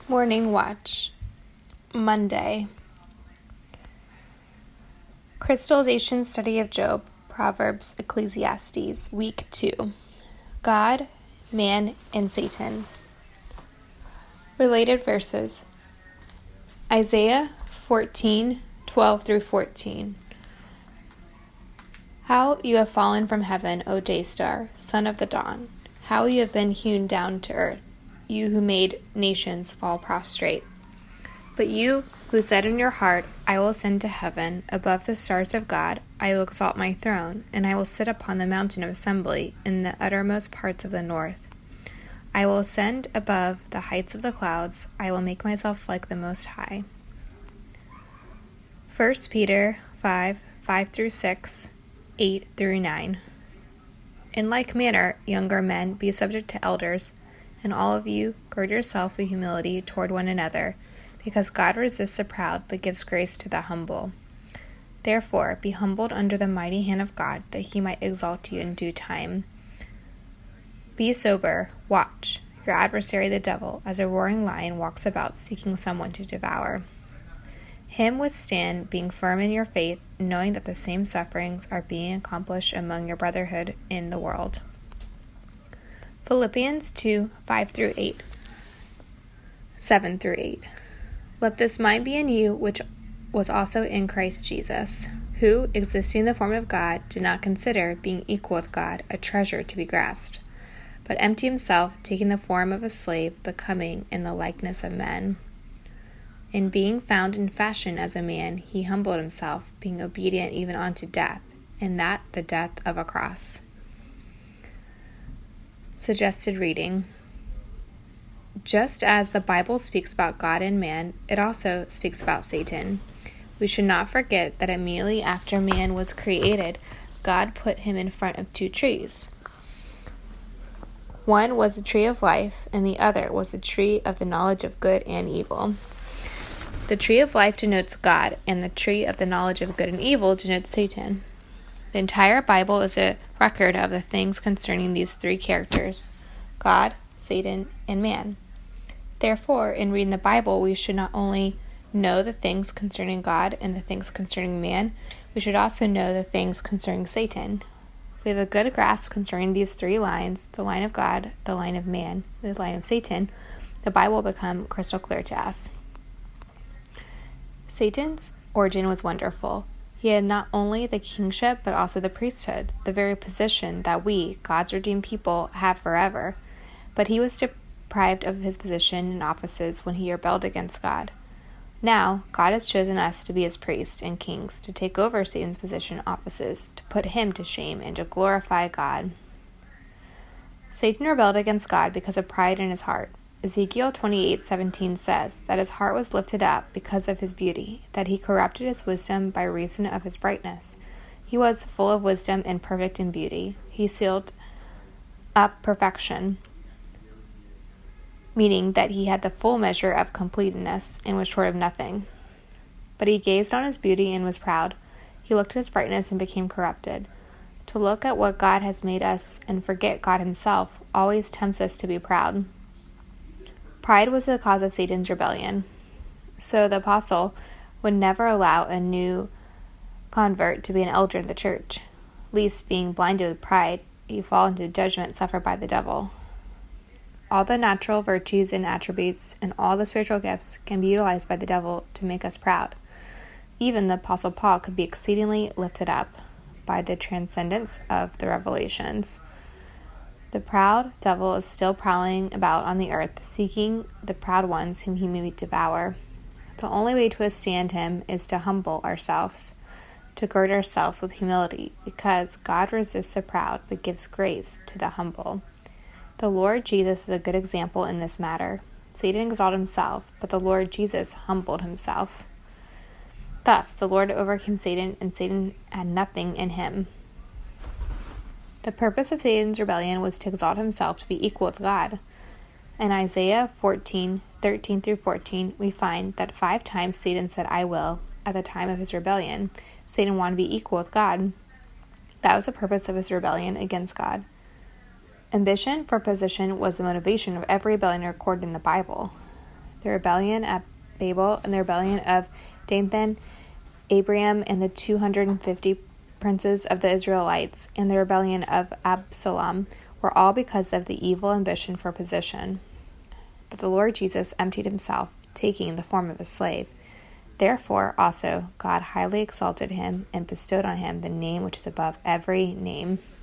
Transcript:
Morning Watch, Monday. Crystallization Study of Job, Proverbs, Ecclesiastes, Week 2. God, Man, and Satan. Related verses. Isaiah 14:12-14. How you have fallen from heaven, O day star, son of the dawn. How you have been hewn down to earth, you who made nations fall prostrate. But you who said in your heart, I will ascend to heaven, above the stars of God, I will exalt my throne, and I will sit upon the mountain of assembly in the uttermost parts of the north. I will ascend above the heights of the clouds, I will make myself like the Most High. 1 Peter 5:5-6, 8-9. In like manner, younger men, be subject to elders, and all of you, gird yourself with humility toward one another, because God resists the proud, but gives grace to the humble. Therefore, be humbled under the mighty hand of God, that he might exalt you in due time. Be sober, watch. Your adversary the devil, as a roaring lion, walks about, seeking someone to devour. Him withstand, being firm in your faith, knowing that the same sufferings are being accomplished among your brotherhood in the world. Philippians 2:5-8, 7-8. Let this mind be in you, which was also in Christ Jesus, who, existing in the form of God, did not consider being equal with God a treasure to be grasped, but emptied himself, taking the form of a slave, becoming in the likeness of men. In being found in fashion as a man, he humbled himself, being obedient even unto death, and that the death of a cross. Suggested reading. Just as the Bible speaks about God and man, it also speaks about Satan. We should not forget that immediately after man was created, God put him in front of two trees. One was the tree of life, and the other was the tree of the knowledge of good and evil. The tree of life denotes God, and the tree of the knowledge of good and evil denotes Satan. The entire Bible is a record of the things concerning these three characters, God, Satan, and man. Therefore, in reading the Bible, we should not only know the things concerning God and the things concerning man, we should also know the things concerning Satan. If we have a good grasp concerning these three lines, the line of God, the line of man, and the line of Satan, the Bible will become crystal clear to us. Satan's origin was wonderful. He had not only the kingship, but also the priesthood, the very position that we, God's redeemed people, have forever. But he was deprived of his position and offices when he rebelled against God. Now, God has chosen us to be his priests and kings, to take over Satan's position and offices, to put him to shame, and to glorify God. Satan rebelled against God because of pride in his heart. Ezekiel 28:17 says that his heart was lifted up because of his beauty, that he corrupted his wisdom by reason of his brightness. He was full of wisdom and perfect in beauty. He sealed up perfection, meaning that he had the full measure of completeness and was short of nothing. But he gazed on his beauty and was proud. He looked at his brightness and became corrupted. To look at what God has made us and forget God himself always tempts us to be proud. Pride was the cause of Satan's rebellion. So the apostle would never allow a new convert to be an elder in the church, lest being blinded with pride, he fall into judgment suffered by the devil. All the natural virtues and attributes and all the spiritual gifts can be utilized by the devil to make us proud. Even the apostle Paul could be exceedingly lifted up by the transcendence of the revelations. The proud devil is still prowling about on the earth, seeking the proud ones whom he may devour. The only way to withstand him is to humble ourselves, to gird ourselves with humility, because God resists the proud, but gives grace to the humble. The Lord Jesus is a good example in this matter. Satan exalted himself, but the Lord Jesus humbled himself. Thus, the Lord overcame Satan, and Satan had nothing in him. The purpose of Satan's rebellion was to exalt himself to be equal with God. In Isaiah 14:13-14, we find that 5 times Satan said, I will, at the time of his rebellion. Satan wanted to be equal with God. That was the purpose of his rebellion against God. Ambition for position was the motivation of every rebellion recorded in the Bible. The rebellion at Babel and the rebellion of Dathan, Abiram, and the 250 princes of the Israelites, and the rebellion of Absalom were all because of the evil ambition for position. But the Lord Jesus emptied himself, taking the form of a slave. Therefore also God highly exalted him and bestowed on him the name which is above every name,